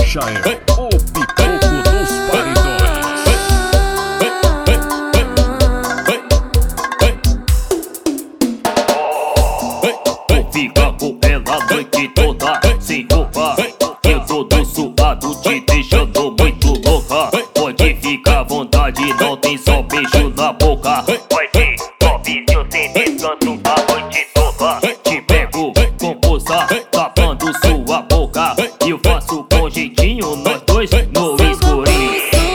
Michael, o pipoco dos paredões. Vou ficar com ela a noite toda sem roupa. Eu todo suado, te deixando muito louca. Pode ficar à vontade, não tem só beijo na boca. Vai ter top, eu sem descanso a noite toda. Te pego com força, tapando sua boca. Eu faço com jeitinho, nós dois no escurinho.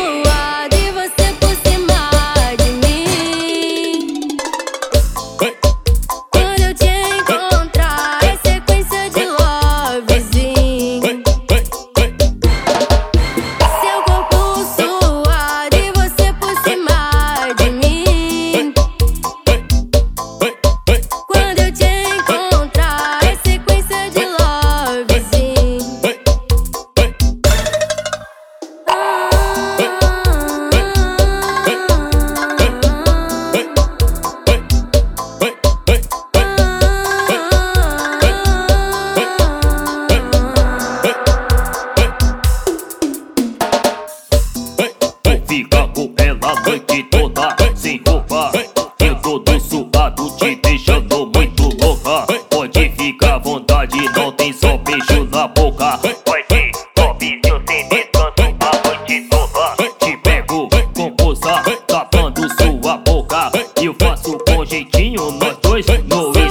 Fica com ela a noite toda sem roupa. Eu todo suado, te deixando muito louca. Pode ficar à vontade, não tem só beijo na boca. Vai ter top, eu sem descanso a noite toda. Te pego com força, tapando sua boca. Eu faço com jeitinho, nós dois no